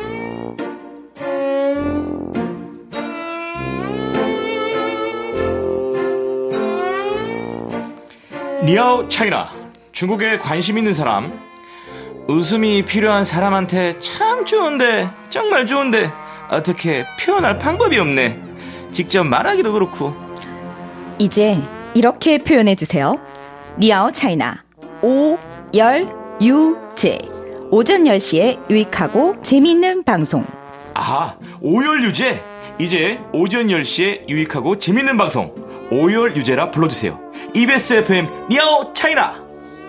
니하오 차이나. 중국에 관심 있는 사람. 웃음이 필요한 사람한테 참 좋은데, 정말 좋은데 어떻게 표현할 방법이 없네. 직접 말하기도 그렇고. 이제 이렇게 표현해주세요. 니하오 차이나. 오열유제. 오전 10시에 유익하고 재미있는 방송. 아, 오열유제. 이제 오전 10시에 유익하고 재미있는 방송 오열유제라 불러주세요. EBS FM 니하오 차이나.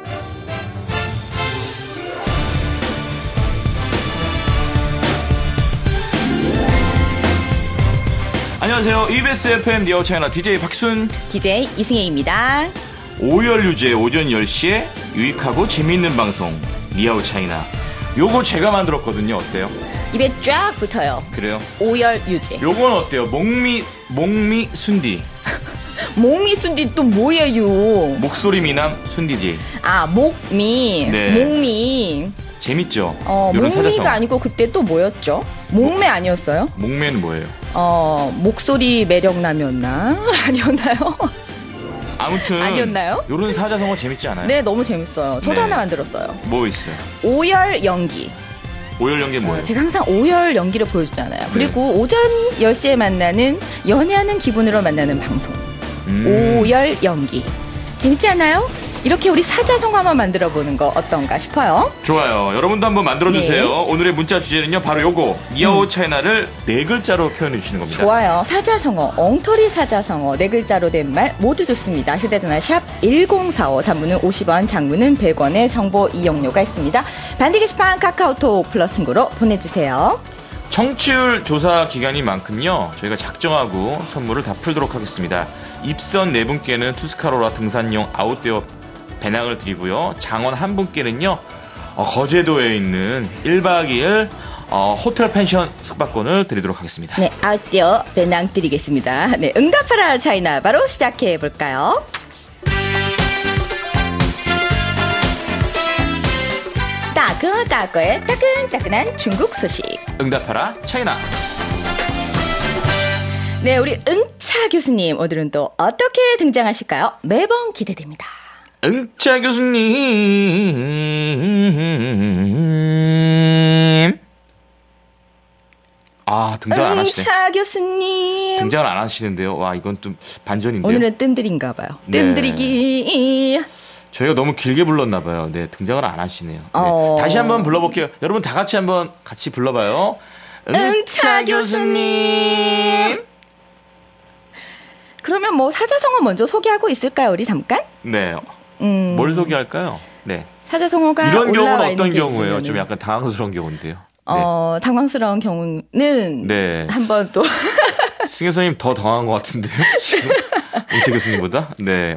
안녕하세요. EBS FM 니하오 차이나 DJ 박순, DJ 이승혜입니다. 오열유제 오전 10시에 유익하고 재미있는 방송 니하오 차이나. 요거 제가 만들었거든요. 어때요? 입에 쫙 붙어요. 그래요? 오열유제. 요건 어때요? 목미 순디. 목미 순디 또 뭐예요? 목소리 미남 순디지. 아, 목미. 네. 목미. 재밌죠? 목미가 사자성. 아니고 그때 또 뭐였죠? 목매 아니었어요? 목매는 뭐예요? 목소리 매력남이었나? 아니었나요? 아무튼 아니었나요? 요런 사자성어 재밌지 않아요? 네, 너무 재밌어요. 저도 네. 하나 만들었어요. 뭐 있어요? 오열 연기. 오열 연기 뭐예요? 제가 항상 오열 연기를 보여주잖아요. 그리고 오전 10시에 만나는 연애하는 기분으로 만나는 방송. 오열 연기. 재밌지 않아요? 이렇게 우리 사자성어 한번 만들어보는 거 어떤가 싶어요. 좋아요. 여러분도 한번 만들어주세요. 네. 오늘의 문자 주제는요, 바로 요거. 니하오 차이나를 4글자로 표현해 주시는 겁니다. 좋아요. 사자성어, 엉터리 사자성어 4글자로 된 말 모두 좋습니다. 휴대전화 샵 1045, 단문은 50원, 장문은 100원의 정보 이용료가 있습니다. 반디 게시판 카카오톡 플러스 친구로 보내주세요. 청취율 조사 기간인 만큼요, 저희가 작정하고 선물을 다 풀도록 하겠습니다. 입선 4분께는 투스카로라 등산용 아웃도어 배낭을 드리고요. 장원 1분께는요, 거제도에 있는 1박 2일 호텔 펜션 숙박권을 드리도록 하겠습니다. 네, 아웃도어 배낭 드리겠습니다. 네, 응답하라 차이나 바로 시작해 볼까요? 따끈따끈 따끈따끈한 중국 소식. 응답하라 차이나. 네, 우리 응차 교수님 오늘은 또 어떻게 등장하실까요? 매번 기대됩니다. 응차 교수님. 아, 등장 안 하시네. 응차 교수님. 등장을 안 하시는데요. 와, 이건 좀 반전인데요. 오늘은 뜸들인가 봐요. 네. 뜸들이기. 저희가 너무 길게 불렀나 봐요. 네, 등장을 안 하시네요. 네, 다시 한번 불러볼게요. 여러분 다 같이 한번 같이 불러봐요. 응차 교수님. 그러면 뭐 사자성어 먼저 소개하고 있을까요? 우리 잠깐? 네. 뭘 소개할까요? 네. 사자성어가 이런 경우는 올라와 어떤 있는 게 경우예요? 있으면은. 좀 약간 당황스러운 경우인데요. 당황스러운 경우는 네. 한번 또 승혜 선생님 더 당황한 것 같은데요. 지금 임채 교수님보다. 네.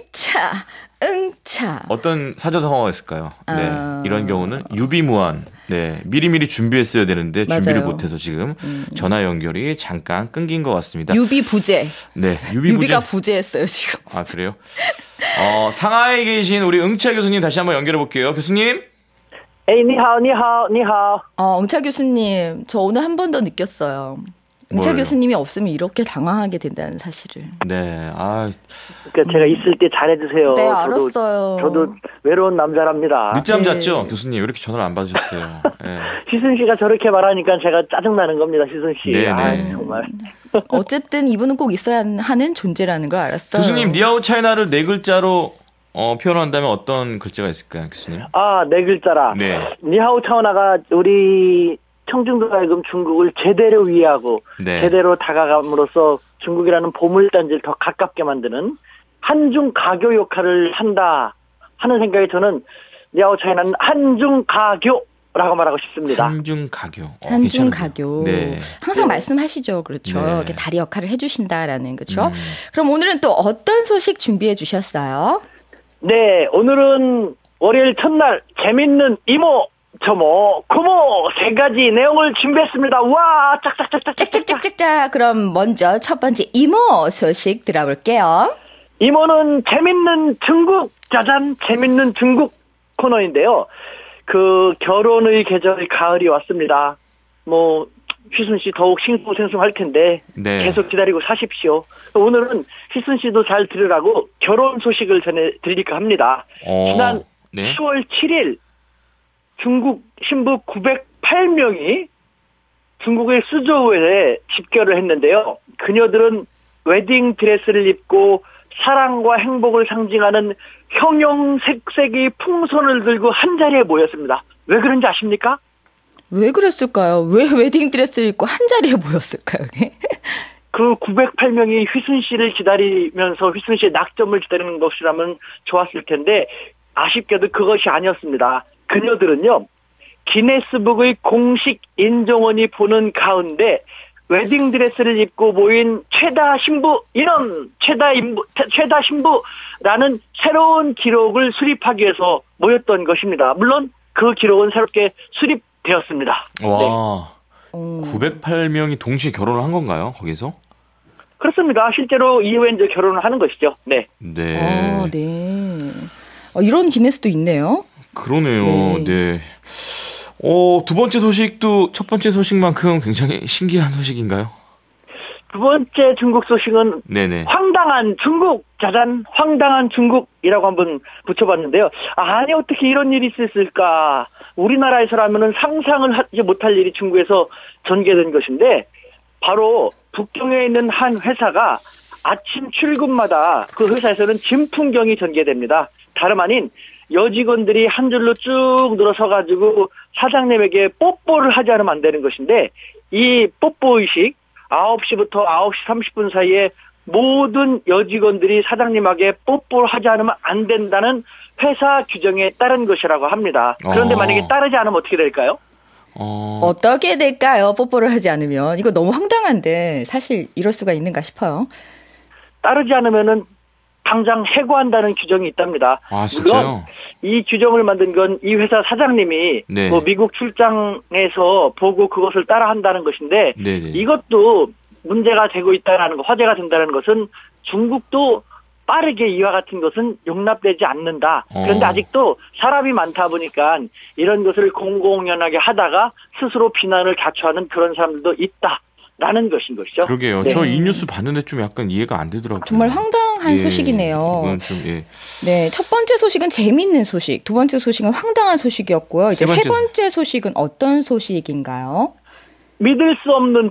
응차. 어떤 사자성어가 있을까요? 네. 이런 경우는 유비무한. 네. 미리미리 준비했어야 되는데 준비를 맞아요. 못해서 지금 전화 연결이 잠깐 끊긴 것 같습니다. 유비부재. 네. 유비부재. 유비가 부재했어요 지금. 아, 그래요? 상하이에 계신 우리 응차 교수님 다시 한번 연결해 볼게요. 교수님. 에이, 니하오, 니하오, 니하오. 응차 교수님, 저 오늘 한 번 더 느꼈어요. 응차 뭘요? 교수님이 없으면 이렇게 당황하게 된다는 사실을. 네. 그러니까 제가 있을 때 잘해주세요. 네, 알았어요. 저도 외로운 남자랍니다. 늦잠 네. 잤죠? 교수님. 왜 이렇게 전화를 안 받으셨어요? 네. 시순 씨가 저렇게 말하니까 제가 짜증나는 겁니다, 시순 씨. 네네. 아, 정말. 어쨌든 이분은 꼭 있어야 하는 존재라는 걸 알았어요. 교수님, 니하오 차이나를 4글자로 표현한다면 어떤 글자가 있을까요, 교수님? 아, 4글자라. 네. 니하오 차오나가 우리 청중들 하여금 중국을 제대로 이해하고 네. 제대로 다가감으로써 중국이라는 보물단지를 더 가깝게 만드는 한중 가교 역할을 한다 하는 생각에 저는 니하오 차이나는 한중 가교라고 말하고 싶습니다. 한중 가교. 한중 괜찮은데요. 가교. 네. 항상 말씀하시죠. 그렇죠. 네. 이렇게 다리 역할을 해주신다라는, 그렇죠. 그럼 오늘은 또 어떤 소식 준비해 주셨어요? 네, 오늘은 월요일 첫날 재밌는 이모, 저모, 고모 3가지 내용을 준비했습니다. 와, 짝짝짝짝짝짝. 짝짝짝짝짝. 그럼 먼저 첫 번째 이모 소식 들어볼게요. 이모는 재밌는 중국, 짜잔, 재밌는 중국 코너인데요. 그 결혼의 계절 가을이 왔습니다. 휘순 씨 더욱 싱숭생숭할 텐데 네. 계속 기다리고 사십시오. 오늘은 휘순 씨도 잘 들으라고 결혼 소식을 전해드릴까 합니다. 지난 네. 10월 7일 중국 신부 908명이 중국의 수조우에 집결을 했는데요. 그녀들은 웨딩 드레스를 입고 사랑과 행복을 상징하는 형형색색의 풍선을 들고 한자리에 모였습니다. 왜 그런지 아십니까? 왜 그랬을까요? 왜 웨딩드레스를 입고 한자리에 모였을까요? 그 908명이 휘순 씨를 기다리면서 휘순 씨의 낙점을 기다리는 것이라면 좋았을 텐데 아쉽게도 그것이 아니었습니다. 그녀들은요. 기네스북의 공식 인정원이 보는 가운데 웨딩드레스를 입고 모인 최다 신부 인원, 최다 신부라는 새로운 기록을 수립하기 위해서 모였던 것입니다. 물론 그 기록은 새롭게 수립되었습니다. 와, 네. 908명이 동시에 결혼을 한 건가요? 거기서? 그렇습니다. 실제로 이후에 이제 결혼을 하는 것이죠. 네. 네. 네. 이런 기네스도 있네요. 그러네요. 네. 두 번째 소식도 첫 번째 소식만큼 굉장히 신기한 소식인가요? 두 번째 중국 소식은 네네. 황당한 중국, 짜잔, 황당한 중국이라고 한번 붙여봤는데요. 아니 어떻게 이런 일이 있었을까. 우리나라에서라면 상상을 하지 못할 일이 중국에서 전개된 것인데 바로 북경에 있는 한 회사가 아침 출근마다 그 회사에서는 진풍경이 전개됩니다. 다름 아닌 여직원들이 한 줄로 쭉 늘어서가지고 사장님에게 뽀뽀를 하지 않으면 안 되는 것인데 이 뽀뽀의식 9시부터 9시 30분 사이에 모든 여직원들이 사장님에게 뽀뽀를 하지 않으면 안 된다는 회사 규정에 따른 것이라고 합니다. 그런데 만약에 따르지 않으면 어떻게 될까요? 어떻게 될까요? 뽀뽀를 하지 않으면. 이거 너무 황당한데 사실 이럴 수가 있는가 싶어요. 따르지 않으면은 당장 해고한다는 규정이 있답니다. 아, 진짜요? 이 규정을 만든 건 이 회사 사장님이 네. 미국 출장에서 보고 그것을 따라한다는 것인데 네네. 이것도 문제가 되고 있다는 거, 화제가 된다는 것은 중국도 빠르게 이와 같은 것은 용납되지 않는다. 그런데 아직도 사람이 많다 보니까 이런 것을 공공연하게 하다가 스스로 비난을 자초하는 그런 사람들도 있다라는 것인 것이죠. 그러게요. 네. 저 이 뉴스 봤는데 좀 약간 이해가 안 되더라고요. 정말 황당한 소식이네요. 이건 좀, 네, 첫 번째 소식은 재미있는 소식, 두 번째 소식은 황당한 소식이었고요. 이제 세 번째 소식은 어떤 소식인가요? 믿을 수 없는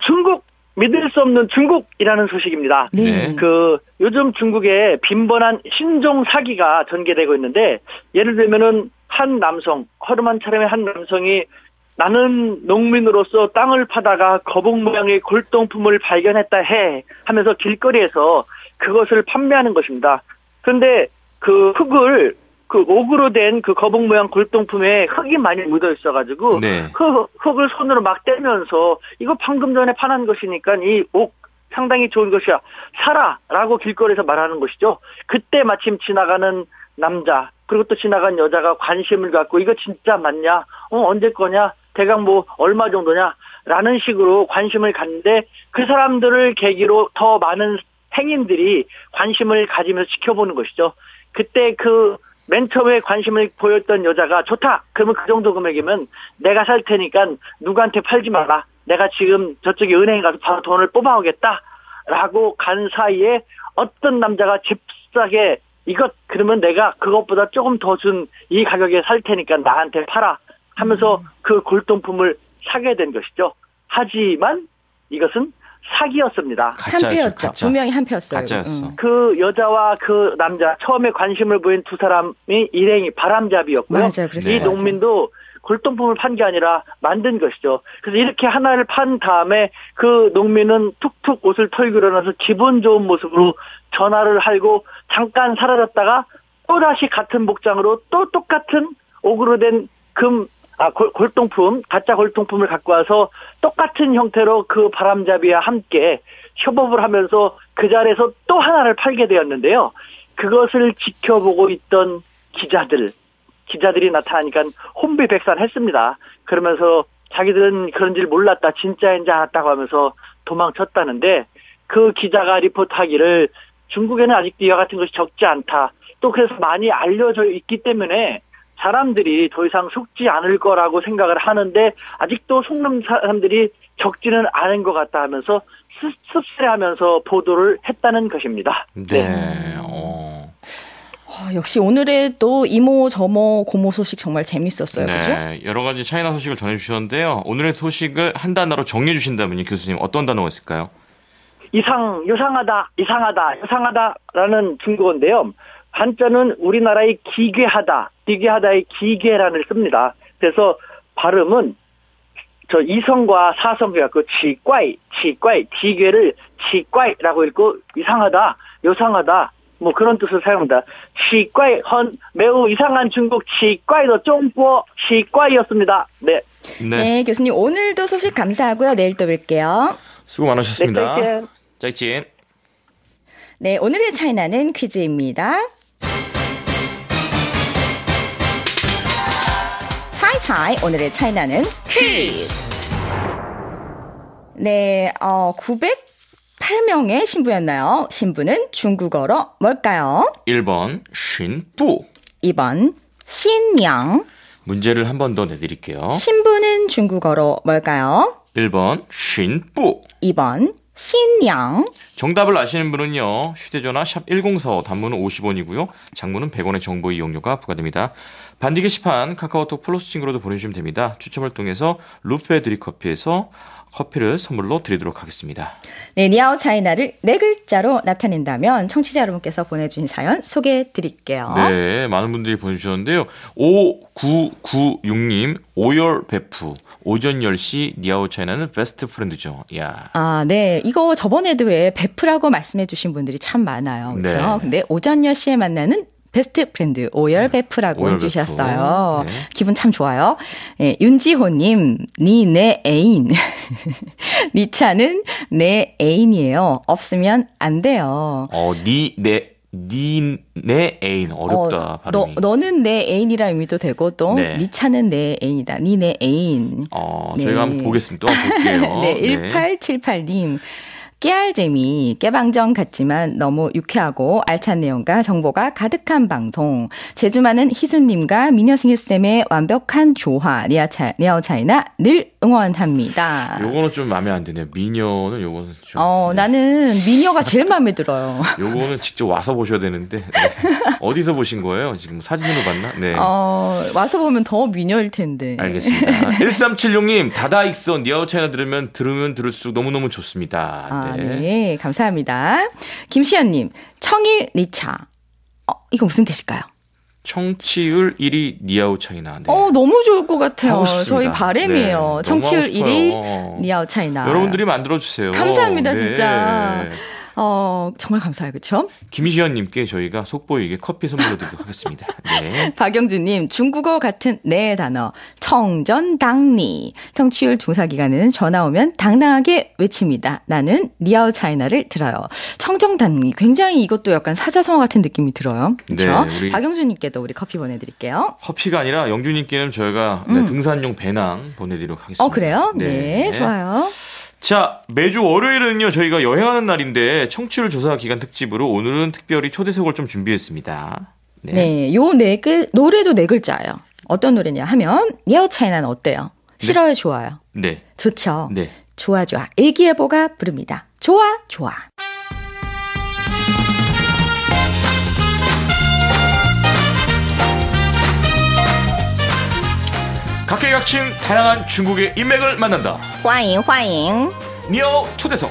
중국이라는 소식입니다. 네. 요즘 중국에 빈번한 신종 사기가 전개되고 있는데 예를 들면은 한 남성, 허름한 차림의 한 남성이 나는 농민으로서 땅을 파다가 거북 모양의 골동품을 발견했다 해 하면서 길거리에서 그것을 판매하는 것입니다. 그런데 그 흙을 옥으로 된 그 거북 모양 골동품에 흙이 많이 묻어 있어가지고 네. 흙을 손으로 막 떼면서 이거 방금 전에 파는 것이니까 이 옥 상당히 좋은 것이야 사라라고 길거리에서 말하는 것이죠. 그때 마침 지나가는 남자 그리고 또 지나간 여자가 관심을 갖고 이거 진짜 맞냐? 언제 거냐? 대강 얼마 정도냐? 라는 식으로 관심을 갖는데 그 사람들을 계기로 더 많은 행인들이 관심을 가지면서 지켜보는 것이죠. 그때 맨 처음에 관심을 보였던 여자가 좋다. 그러면 그 정도 금액이면 내가 살 테니까 누구한테 팔지 마라. 내가 지금 저쪽에 은행에 가서 바로 돈을 뽑아오겠다. 라고 간 사이에 어떤 남자가 잽싸게 그러면 내가 그것보다 조금 더 준 이 가격에 살 테니까 나한테 팔아. 하면서 그 골동품을 사게 된 것이죠. 하지만 이것은 사기였습니다. 한패였죠. 분명히 한패였어요. 가짜였어. 그 여자와 그 남자 처음에 관심을 보인 두 사람이 일행이 바람잡이였고요. 맞아요. 이 농민도 골동품을 판 게 아니라 만든 것이죠. 그래서 이렇게 하나를 판 다음에 그 농민은 툭툭 옷을 털고 일어나서 기분 좋은 모습으로 전화를 하고 잠깐 사라졌다가 또다시 같은 복장으로 또 똑같은 옥으로 된 골동품, 가짜 골동품을 갖고 와서 똑같은 형태로 그 바람잡이와 함께 협업을 하면서 그 자리에서 또 하나를 팔게 되었는데요. 그것을 지켜보고 있던 기자들이 나타나니까 혼비백산했습니다. 그러면서 자기들은 그런 줄 몰랐다, 진짜인지 알았다고 하면서 도망쳤다는데 그 기자가 리포트하기를 중국에는 아직도 이와 같은 것이 적지 않다. 또 그래서 많이 알려져 있기 때문에 사람들이 더 이상 속지 않을 거라고 생각을 하는데 아직도 속는 사람들이 적지는 않은 것 같다 하면서 씁쓸해하면서 보도를 했다는 것입니다. 네. 역시 오늘의 또 이모, 저모, 고모 소식 정말 재밌었어요. 네. 그죠? 여러 가지 차이나 소식을 전해주셨는데요. 오늘의 소식을 한 단어로 정리해 주신다면요, 교수님. 어떤 단어가 있을까요? 이상하다라는 중국어인데요. 한자는 우리나라의 기괴하다의 기괴란을 씁니다. 그래서 발음은 이성과 사성과 그 치과이, 기괴를 치과이라고 읽고 이상하다, 요상하다, 뭐 그런 뜻을 사용합니다. 치과이, 매우 이상한 중국 치과이도 쫑뽀 치과이였습니다. 네. 네, 교수님 오늘도 소식 감사하고요. 내일 또 뵐게요. 수고 많으셨습니다. 네, 짜이찐. 네, 오늘의 차이나는 퀴즈입니다. 차이 오늘의 차이나는 퀴즈. 네, 908명의 신부였나요? 신부는 중국어로 뭘까요? 1번 신부. 2번 신娘. 문제를 한 번 더 내드릴게요. 신부는 중국어로 뭘까요? 1번 신부. 2번 신냥. 정답을 아시는 분은요. 휴대전화 샵 1045 단문은 50원이고요. 장문은 100원의 정보 이용료가 부과됩니다. 반디 게시판 카카오톡 플러스 친구로도 보내주시면 됩니다. 추첨을 통해서 루페 드립커피에서 커피를 선물로 드리도록 하겠습니다. 네, 니아오 차이나를 네 글자로 나타낸다면 청취자 여러분께서 보내주신 사연 소개해 드릴게요. 네, 많은 분들이 보내주셨는데요. 5996님, 오열 베프. 오전 10시 니아오 차이나는 베스트 프렌드죠. 이야. 아, 네. 이거 저번에도 왜 베프라고 말씀해 주신 분들이 참 많아요. 그렇죠? 네. 근데 오전 10시에 만나는 베스트 프렌드 오열 베프라고 오열 해주셨어요. 베프. 네. 기분 참 좋아요. 네, 윤지호님, 내 애인. 니 차는 내 애인이에요. 없으면 안 돼요. 내 애인 어렵다 발음이. 너는 내 애인이라 의미도 되고 또 네. 니 차는 내 애인이다. 니 내 애인. 네. 저희가 한번 보겠습니다. 또 한번 볼게요. 네, 1878님. 깨알재미, 깨방정 같지만 너무 유쾌하고 알찬 내용과 정보가 가득한 방송. 제주 많은 희수님과 미녀승희쌤의 완벽한 조화, 니아오 차이나 늘 응원합니다. 요거는 좀 마음에 안 드네요. 미녀는 요거는 좀. 네. 나는 미녀가 제일 마음에 들어요. 요거는 직접 와서 보셔야 되는데. 네. 어디서 보신 거예요? 지금 사진으로 봤나? 네. 와서 보면 더 미녀일 텐데. 알겠습니다. 1376님, 다다익선 니아오 차이나 들으면 들을수록 너무너무 좋습니다. 네, 감사합니다. 김시연님, 청일 니차. 이거 무슨 뜻일까요? 청취율 1위 니아오 차이나. 네. 너무 좋을 것 같아요. 하고 싶습니다. 저희 바람이에요. 네, 청취율 너무 하고 1위 니아오 차이나. 여러분들이 만들어주세요. 감사합니다, 네. 진짜. 정말 감사해요. 그렇죠? 김시현님께 저희가 속보이게 커피 선물로 드리도록 하겠습니다. 네. 박영주님, 중국어 같은 네 단어. 청전당리. 청취율 조사 기간은 전화 오면 당당하게 외칩니다. 나는 니아오 차이나를 들어요. 청정당리. 굉장히 이것도 약간 사자성어 같은 느낌이 들어요. 그렇죠? 네, 박영주님께도 우리 커피 보내드릴게요. 커피가 아니라 영주님께는 저희가 등산용 배낭 보내드리도록 하겠습니다. 그래요? 네, 좋아요. 자, 매주 월요일은요, 저희가 여행하는 날인데, 청취율 조사 기간 특집으로 오늘은 특별히 초대석을 좀 준비했습니다. 네, 요 노래도 네 글자예요. 어떤 노래냐 하면, 니아오 차이나는 어때요? 싫어요, 좋아요? 네. 좋죠? 네. 좋아. 일기예보가 부릅니다. 좋아. 각계각층 다양한 중국의 인맥을 만난다. 欢迎 니아오 초대석.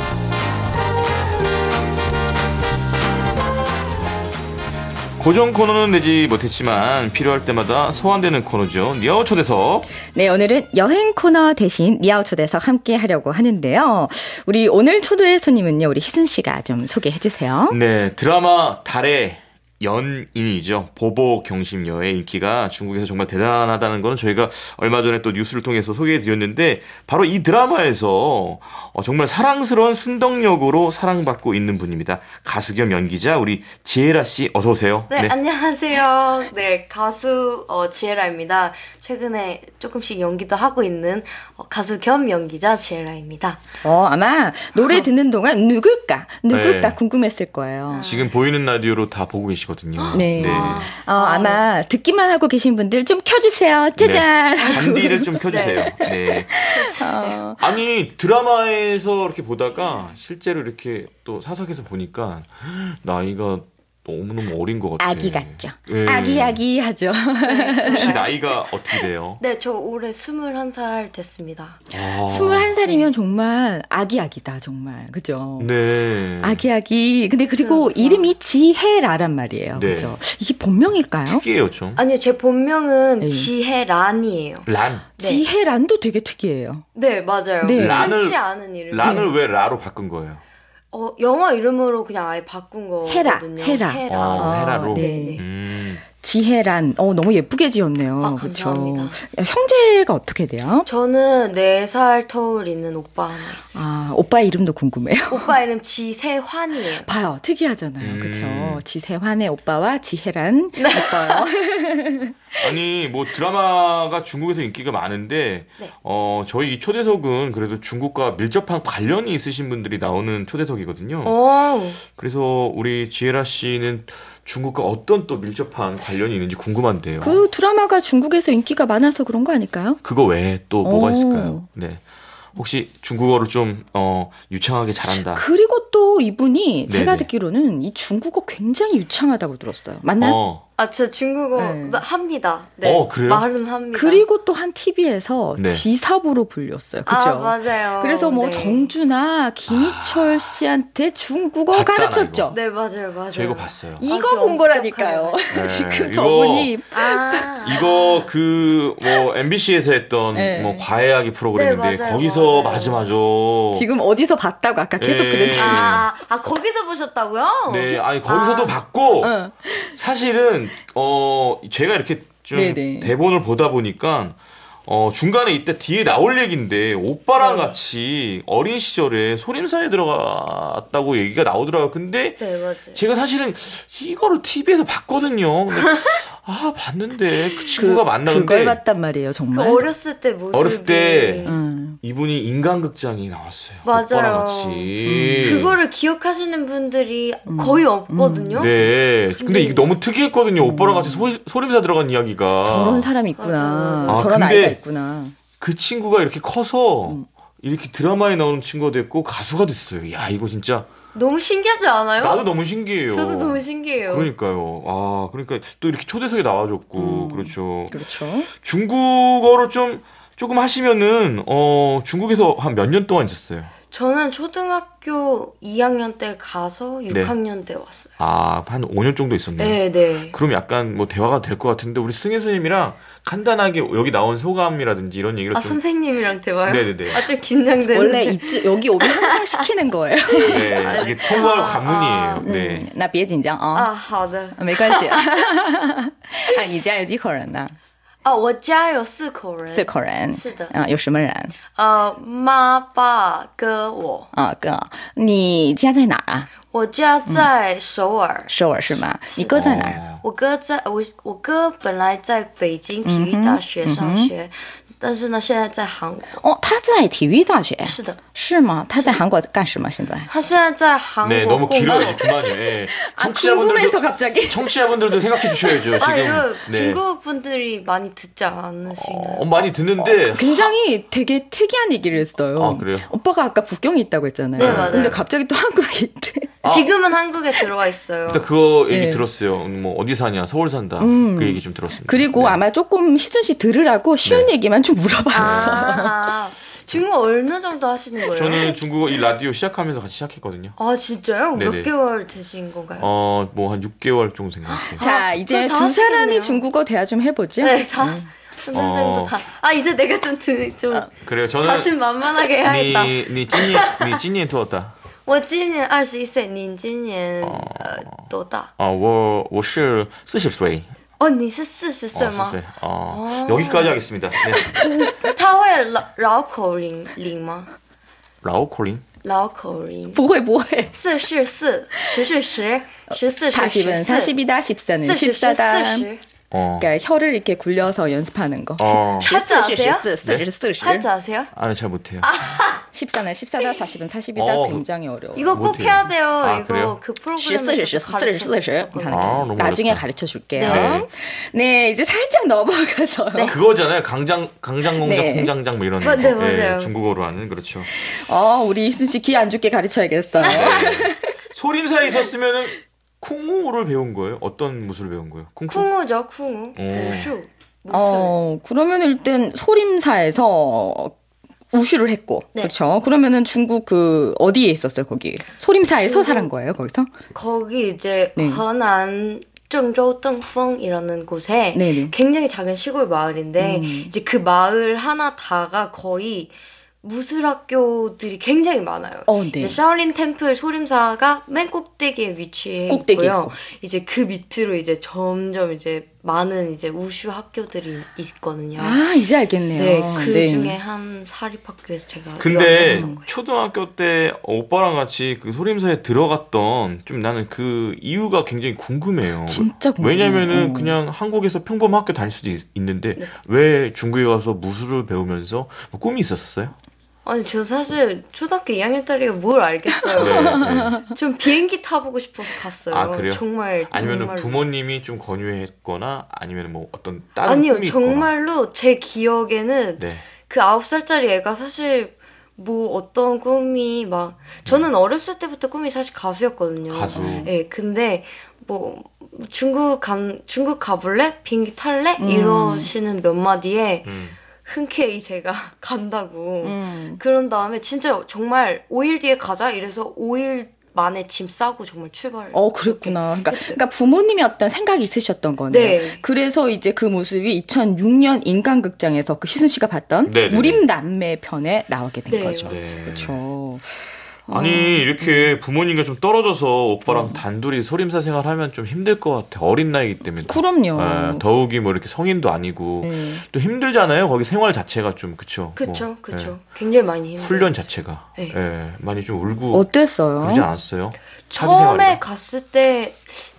고정 코너는 내지 못했지만 필요할 때마다 소환되는 코너죠. 니아오 초대석. 네, 오늘은 여행 코너 대신 니아오 초대석 함께 하려고 하는데요. 우리 오늘 초대 손님은요, 우리 희순 씨가 좀 소개해 주세요. 네, 드라마 달의 연인이죠. 보보 경심녀의 인기가 중국에서 정말 대단하다는 거는 저희가 얼마 전에 또 뉴스를 통해서 소개해드렸는데 바로 이 드라마에서 정말 사랑스러운 순덕역으로 사랑받고 있는 분입니다. 가수 겸 연기자 우리 지혜라 씨 어서 오세요. 네, 안녕하세요. 네, 가수 지혜라입니다. 최근에 조금씩 연기도 하고 있는 가수 겸 연기자 지혜라입니다. 아마 노래 듣는 동안 누굴까 네. 궁금했을 거예요. 지금 보이는 라디오로 다 보고 계시고 계시거든요. 네. 아마 듣기만 하고 계신 분들 좀 켜주세요. 짜잔. 네. 잔디를 좀 켜주세요. 네. 아니 드라마에서 이렇게 보다가 실제로 이렇게 또 사석에서 보니까 나이가 너무너무 어린 것 같아요. 아기 같죠. 네. 아기아기하죠. 혹시 나이가 어떻게 돼요? 네, 저 올해 21살 됐습니다. 21살이면 정말 아기아기다 정말. 그죠? 네. 아기아기. 근데 그리고 이름이 지혜라란 말이에요. 네. 그죠? 이게 본명일까요? 특이해요 좀. 아니요, 제 본명은 네. 지혜란이에요. 란. 네. 지혜란도 되게 특이해요. 네, 맞아요. 네. 흔치 않은 이름. 란을 왜 라로 바꾼 거예요? 영어 이름으로 그냥 아예 바꾼 거거든요. 헤라. 헤라로. 네. 음. 지혜란. 너무 예쁘게 지었네요. 감사합니다. 그렇죠. 형제가 어떻게 돼요? 저는 4살 터울 있는 오빠 하나 있어요. 오빠 이름도 궁금해요. 오빠 이름 지세환이에요. 봐요. 특이하잖아요. 그렇죠. 지세환의 오빠와 지혜란 오빠요. 아니 뭐 드라마가 중국에서 인기가 많은데 네. 저희 이 초대석은 그래도 중국과 밀접한 관련이 있으신 분들이 나오는 초대석이거든요. 그래서 우리 지혜라 씨는 중국과 어떤 또 밀접한 관련이 있는지 궁금한데요. 그 드라마가 중국에서 인기가 많아서 그런 거 아닐까요? 그거 외에 또 뭐가 있을까요? 네. 혹시 중국어를 좀 유창하게 잘한다. 그리고 또 이분이 제가 네네. 듣기로는 이 중국어 굉장히 유창하다고 들었어요. 맞나요? 저 중국어 네. 합니다. 네. 그래요? 말은 합니다. 그리고 또 한 TV에서 네. 지사부로 불렸어요. 그죠? 맞아요. 그래서 뭐 네. 정주나 김희철 씨한테 중국어 봤다, 가르쳤죠. 네, 맞아요. 저 이거 봤어요. 이거 아주 본 거라니까요. 엄격하게. 지금 이거- 저분이 이거 뭐 MBC에서 했던 네. 뭐 과외하기 프로그램인데 네, 맞아요, 거기서 맞아요. 맞아. 지금 어디서 봤다고 아까 계속 네. 그랬지. 거기서 보셨다고요? 네, 아니 거기서도 봤고 어. 사실은 제가 이렇게 좀 네네. 대본을 보다 보니까 중간에 이때 뒤에 나올 얘기인데 오빠랑 네. 같이 어린 시절에 소림사에 들어갔다고 얘기가 나오더라고요. 근데 네, 맞아요. 제가 사실은 이거를 TV에서 봤거든요. 근데 봤는데 그 친구가 만나 그걸 근데 봤단 말이에요, 그 정말. 어렸을 때 모습이 어렸을 때 음. 이분이 인간극장이 나왔어요. 맞아요. 오빠랑 같이. 그거를 기억하시는 분들이 거의 없거든요. 네. 근데 이게 너무 특이했거든요. 오빠랑 같이 소림사 들어간 이야기가. 저런 사람이 있구나. 맞아요. 저런 근데 아이가 있구나. 그 친구가 이렇게 커서 이렇게 드라마에 나오는 친구가 됐고 가수가 됐어요. 야, 이거 진짜 너무 신기하지 않아요? 나도 너무 신기해요. 저도 너무 신기해요. 그러니까요. 그러니까 또 이렇게 초대석에 나와줬고, 그렇죠. 그렇죠. 중국어를 조금 하시면은, 중국에서 한 몇 년 동안 있었어요? 저는 초등학교 2학년 때 가서 6학년 때 왔어요. 한 5년 정도 있었네요. 네. 그럼 약간 뭐 대화가 될 것 같은데, 우리 승혜 선생님이랑 간단하게 여기 나온 소감이라든지 이런 얘기를 좀. 선생님이랑 대화요? 네네네. 좀 긴장되는데. 원래 여기 오면 항상 시키는 거예요. 네, 이게 통화할 관문이에요. 네. 那别紧张啊， 好的。 没关系。你家有几口人呢？ 我家有4口人。 4口人。 是的。 有什么人？ 妈、爸、哥、我。 哥，你家在哪儿啊？ 我家在首尔。 首尔是吗？你哥在哪儿？ 我哥本来在北京体育大学上学，但是呢，现在在韩国。 他在体育大学。 是的。 是吗？他在韩国干什么？现在？ 他现在在韩国。 네, 너무 길어요. 그만요. 예. 궁금해서 갑자기. 청취자분들도 생각해 주셔야죠. 지금. 이거 네. 중국 분들이 많이 듣지 않으신가요? 많이 듣는데 굉장히 되게 특이한 얘기를 했어요. 그래요? 오빠가 아까 북경에 있다고 했잖아요. 네, 맞아요. 근데 갑자기 또 한국에 있대. 지금은 한국에 들어와 있어요. 일단 그거 얘기 네. 들었어요. 뭐 어디 사냐? 서울 산다. 그 얘기 좀 들었습니다. 그리고 네. 아마 조금 희준 씨 들으라고 쉬운 얘기만 좀 물어봤어요. 중국어 어느 정도 하시는 거예요? 저는 중국어 이 라디오 시작하면서 같이 시작했거든요. 진짜요? 네네. 몇 개월 되신 건가요? 뭐 한 6개월 정도 생각해요. 자, 이제 그럼 다 두 사람이 하시겠네요. 중국어 대화 좀 해보죠. 네, 다. 어느 정도 다. 이제 내가 좀 그래요. 저는 자신만만하게 해야겠다. 你今年多大？ 我今年21岁，你今年多大？ 我是40岁。 你是40岁吗？ 40岁. 여기까지 하겠습니다. 네. 他会绕口令吗？ 라오콜링? 绕口令。 不会不会。 4是4，10是10，14是 40은 40이다, 14는 14다. 그러니까 혀를 이렇게 굴려서 연습하는 거. 할줄 아세요? 40. 할 줄 아세요? 아니 잘 못해요. 14는 14다, 40은 40이다. 굉장히 어려워. 이거 꼭 못해요. 해야 돼요. 아, 이거 그래요? 그 프로그램에서 가르쳤었거든요. 너무 나중에 어렵다. 가르쳐 줄게요. 네. 네, 이제 살짝 넘어가서. 네. 그거잖아요. 강장공장, 네. 공장장 뭐 이런 네, 맞아요. 중국어로 하는 그렇죠. 우리 이순 씨 귀 안 죽게 가르쳐야겠어요. 소림사에 있었으면은 쿵우를 배운 거예요? 어떤 무술을 배운 거예요? 쿵우죠, 쿵우. 우슈. 무술. 그러면 일단 소림사에서 우슈를 했고, 네. 그렇죠. 그러면은 중국 어디에 있었어요? 거기 소림사에서 살은 거예요? 거기서? 거기 이제 네. 河南 郑州 땡펑이라는 곳에 네네. 굉장히 작은 시골 마을인데 이제 그 마을 하나 다가 거의 무술학교들이 굉장히 많아요. 네. 이제 샤올린 템플 소림사가 맨 꼭대기에 위치해 꼭대기 있고요. 있고. 이제 그 밑으로 이제 점점 이제 많은 이제 우슈 학교들이 있거든요. 이제 알겠네요. 네, 그 네. 중에 한 사립학교에서 제가 근데 유학을 거예요. 초등학교 때 오빠랑 같이 그 소림사에 들어갔던 좀 나는 그 이유가 굉장히 궁금해요. 진짜 궁금해요. 왜냐면은 그냥 한국에서 평범한 학교 다닐 수도 있는데 네. 왜 중국에 가서 무술을 배우면서 뭐 꿈이 있었어요? 아니 저 사실 초등학교 2학년짜리가 뭘 알겠어요. 네. 좀 비행기 타보고 싶어서 갔어요. 아, 그래요? 정말 아니면은 정말로. 부모님이 좀 권유했거나 아니면 뭐 어떤 다른 아니요 꿈이 있거나. 정말로 제 기억에는 네. 그 9살짜리 애가 사실 뭐 어떤 꿈이 막 저는 어렸을 때부터 꿈이 사실 가수였거든요. 가수. 네, 근데 뭐 중국 가볼래? 비행기 탈래? 이러시는 몇 마디에 흔쾌히 제가 간다고. 그런 다음에 진짜 정말 5일 뒤에 가자 이래서 5일 만에 짐 싸고 정말 출발. 그랬구나. 그러니까 부모님이 어떤 생각이 있으셨던 거네요. 네. 그래서 이제 그 모습이 2006년 인간극장에서 그 희순 씨가 봤던 네네네. 무림 남매 편에 나오게 된 네, 거죠. 네. 그렇죠. 아니 이렇게 부모님과 좀 떨어져서 오빠랑 단둘이 소림사 생활하면 좀 힘들 것 같아. 어린 나이기 때문에. 그럼요. 더욱이 뭐 이렇게 성인도 아니고 네. 또 힘들잖아요. 거기 생활 자체가 좀 그쵸. 그쵸, 뭐, 그쵸. 예. 굉장히 많이 힘들었어요. 훈련 자체가 네. 많이 좀 울고 어땠어요? 그러지 않았어요? 처음에 갔을 때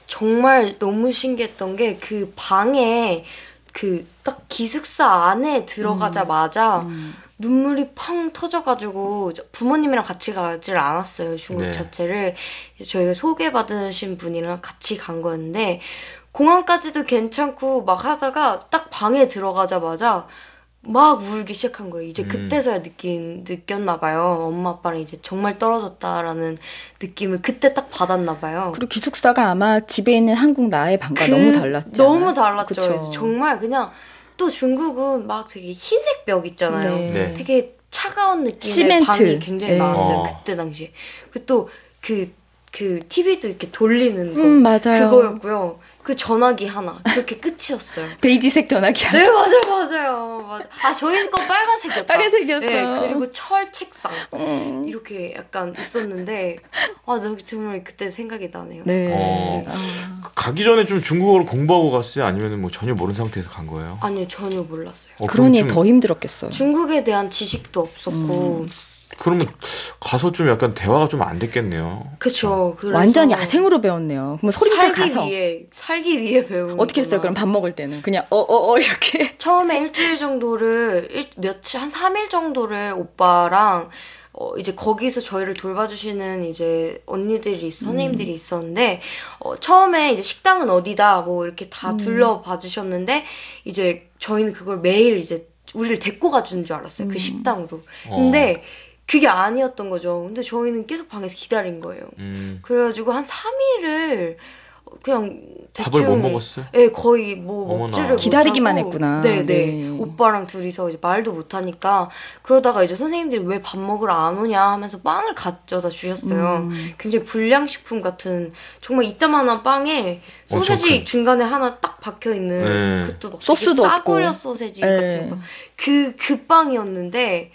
정말 너무 신기했던 게 그 방에 그 딱 기숙사 안에 들어가자마자 눈물이 펑 터져가지고 부모님이랑 같이 가지를 않았어요. 중국 네. 자체를. 저희가 소개받으신 분이랑 같이 간 거였는데 공항까지도 괜찮고 막 하다가 딱 방에 들어가자마자 막 울기 시작한 거예요. 이제 그때서야 느꼈나 봐요. 엄마 아빠랑 이제 정말 떨어졌다라는 느낌을 그때 딱 받았나 봐요. 그리고 기숙사가 아마 집에 있는 한국 나의 방과 너무 달랐죠. 너무 달랐죠. 그쵸. 그래서 정말 그냥 또 중국은 막 되게 흰색 벽 있잖아요. 네. 네. 되게 차가운 느낌의 시멘트. 방이 굉장히 네. 많았어요. 그때 당시에. 그리고 또 그 TV도 이렇게 돌리는 거. 맞아요. 그거였고요. 그 전화기 하나. 그렇게 끝이었어요. 베이지색 전화기. 네, 맞아요. 저희 거 빨간색이었다. 빨간색이었어. 네, 그리고 철 책상. 이렇게 약간 있었는데, 정말 그때 생각이 나네요. 네. 가기 전에 좀 중국어를 공부하고 갔어요? 아니면 뭐 전혀 모르는 상태에서 간 거예요? 아니요, 전혀 몰랐어요. 그러니 좀, 더 힘들었겠어요. 중국에 대한 지식도 없었고. 그러면 가서 좀 약간 대화가 좀 안 됐겠네요. 그쵸. 그래서 완전 야생으로 배웠네요. 그럼 소림사 가서 살기 위해 배우는 어떻게 했어요? 그럼 밥 먹을 때는 그냥 이렇게. 처음에 일주일 정도를 한 3일 정도를 오빠랑 이제 거기서 저희를 돌봐주시는 이제 언니들이 선생님들이 있었는데 처음에 이제 식당은 어디다 뭐 이렇게 다 둘러봐 주셨는데 이제 저희는 그걸 매일 이제 우리를 데리고 가주는 줄 알았어요. 그 식당으로. 근데 그게 아니었던 거죠. 근데 저희는 계속 방에서 기다린 거예요. 그래가지고 한 3일을 그냥 대충 밥을 못 먹었어요? 네, 거의 뭐 어머나. 먹지를 기다리기만 못하고. 했구나. 네. 네. 오빠랑 둘이서 이제 말도 못하니까 그러다가 이제 선생님들이 왜 밥 먹으러 안 오냐 하면서 빵을 가져다 주셨어요. 굉장히 불량식품 같은 정말 이따만한 빵에 소세지 중간에 하나 딱 박혀 있는 그것도 막 소스도 없고. 싸구려 소세지 같은 거. 그 빵이었는데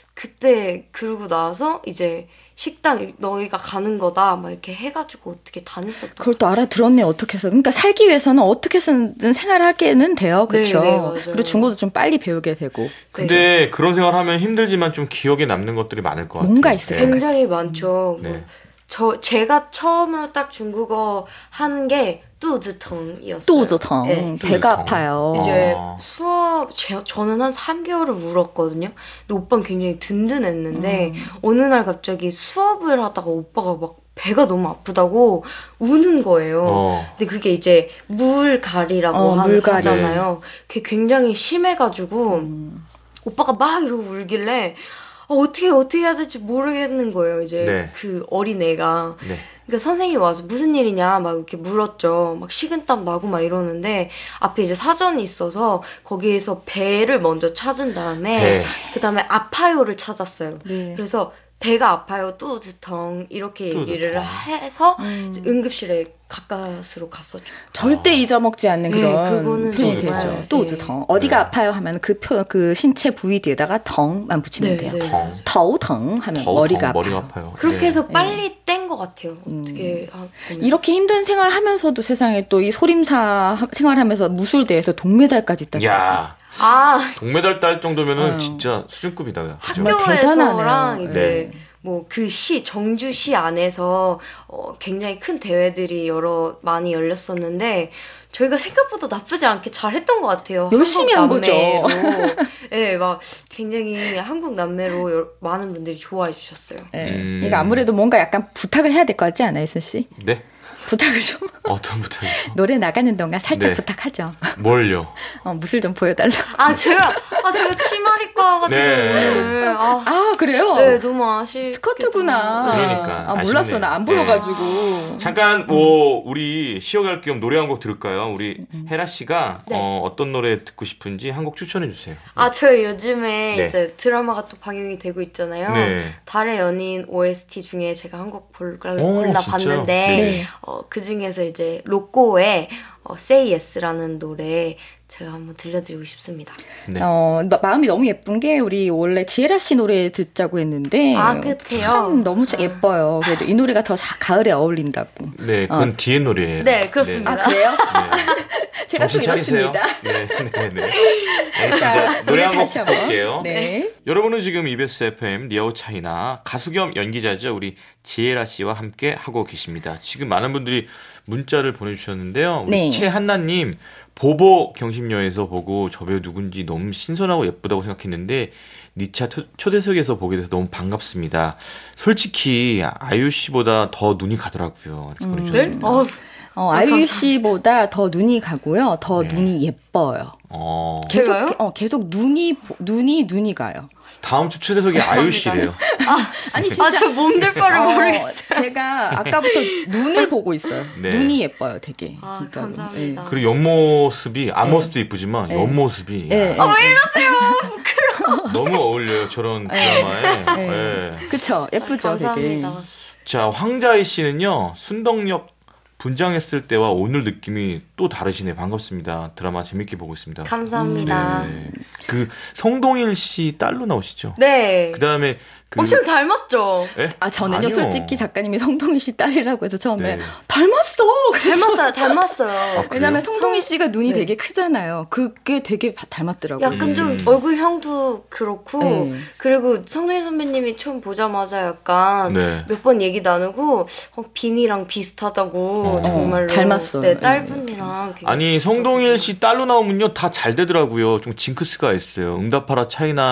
그때 그러고 나서 이제 식당 너희가 가는 거다 막 이렇게 해가지고 어떻게 다녔었던. 그걸 또 알아들었네. 어떻게 해서. 그러니까 살기 위해서는 어떻게 해서든 생활하게는 돼요. 그렇죠. 네, 맞아요. 그리고 중국어도 좀 빨리 배우게 되고. 근데 그런 생활하면 힘들지만 좀 기억에 남는 것들이 많을 것 같아요. 뭔가 있어요. 굉장히 많죠. 네. 제가 처음으로 딱 중국어 한 게 뚜즈텅이었어요. 뚜즈텅. 네. 배가 아파요. 이제 수업 저는 한 3개월을 울었거든요. 근데 오빠는 굉장히 든든했는데 어느 날 갑자기 수업을 하다가 오빠가 막 배가 너무 아프다고 우는 거예요. 근데 그게 이제 물갈이라고 하잖아요. 그게 굉장히 심해가지고 오빠가 막 이러고 울길래 어떻게 해야 될지 모르겠는 거예요. 이제 그 어린애가. 그러니까 선생님이 와서 무슨 일이냐 막 이렇게 물었죠. 막 식은땀 나고 막 이러는데 앞에 이제 사전이 있어서 거기에서 배를 먼저 찾은 다음에 그다음에 아파요를 찾았어요. 그래서 배가 아파요, 뚜즈텅 이렇게 얘기를 해서 응급실에 가까스로 갔었죠. 절대 잊어먹지 않는 그런 표현이 되죠. 뚜즈텅. 어디가 아파요 하면 그 신체 부위 뒤에다가 덩만 붙이면 돼요. 더우텅 하면 머리가 아파요. 그렇게 해서 빨리 뗀 것 같아요. 어떻게 이렇게 힘든 생활을 하면서도 세상에 또 이 소림사 생활하면서 무술대에서 동메달까지 땄다. 야. 동메달 딸 정도면은 진짜 수준급이다. 학교에서랑 이제 뭐 그 정주시 안에서 굉장히 큰 대회들이 많이 열렸었는데 저희가 생각보다 나쁘지 않게 잘했던 것 같아요. 열심히 한 거죠. 네, 막 굉장히 한국 남매로 많은 분들이 좋아해 주셨어요. 이거 아무래도 뭔가 약간 부탁을 해야 될 것 같지 않아요, 순 씨? 네. 부탁을 좀. 어떤 부탁이요? 노래 나가는 동안 살짝 부탁하죠. 뭘요? 무술 좀 보여달라. 제가 치마리과 가지고 오늘. 그래요? 네, 너무 아쉽게. 스커트구나. 그러니까. 몰랐어. 나 안 보여가지고. 잠깐, 우리 쉬어갈 겸 노래 한 곡 들을까요? 우리 혜라 씨가 어떤 노래 듣고 싶은지 한 곡 추천해 주세요. 저희 요즘에 이제 드라마가 또 방영이 되고 있잖아요. 달의 연인 OST 중에 제가 한 곡 골라봤는데, 그 중에서 이제 로꼬의 Say Yes라는 노래 제가 한번 들려드리고 싶습니다. 마음이 너무 예쁜 게 우리 원래 지혜라 씨 노래 듣자고 했는데 끝에요? 참 너무 예뻐요. 그래도 이 노래가 더 가을에 어울린다고. 네, 그건 뒤에 노래예요. 네, 그렇습니다. 그래요? 제가 또 이렇습니다. 네. 알겠습니다. 노래 한 곡 볼게요. 여러분은 지금 EBS FM 리아웃 차이나 가수 겸 연기자죠. 우리 지혜라 씨와 함께 하고 계십니다. 지금 많은 분들이 문자를 보내주셨는데요. 우리 최한나님 보보 경심녀에서 보고 저 배우 누군지 너무 신선하고 예쁘다고 생각했는데 니차 초대석에서 보게 돼서 너무 반갑습니다. 솔직히 아이유 씨보다 더 눈이 가더라고요. 이렇게 보내주셨습니다. 아이유 씨보다 더 눈이 가고요. 더 눈이 예뻐요. 제가요? 계속 눈이 가요. 다음 주 초대석이 아이유 씨래요. 아니 진짜 저 몸둘 바를 모르겠어요. 제가 아까부터 눈을 보고 있어요. 눈이 예뻐요, 되게. 진짜. 감사합니다. 그리고 옆모습이 앞모습도 이쁘지만 옆모습이 왜 이러세요? 부끄러워. 너무 어울려요, 저런 드라마에. 그쵸, 예쁘죠, 감사합니다. 되게. 자, 황자희 씨는요, 순덕역 분장했을 때와 오늘 느낌이 또 다르시네. 반갑습니다. 드라마 재밌게 보고 있습니다. 감사합니다. 그 성동일 씨 딸로 나오시죠? 네. 그다음에 엄청 닮았죠? 네? 저는요, 아니요. 솔직히 작가님이 성동일 씨 딸이라고 해서 처음에 닮았어! 닮았어요. 왜냐면 성동일 씨가 눈이 되게 크잖아요. 그게 되게 닮았더라고요. 약간 좀 얼굴형도 그렇고, 그리고 성동일 선배님이 처음 보자마자 약간 몇 번 얘기 나누고, 빈이랑 비슷하다고 정말로. 닮았어요. 네, 딸분이랑. 아니, 성동일 씨 딸로 나오면요, 다 잘 되더라고요. 좀 징크스가 있어요. 응답하라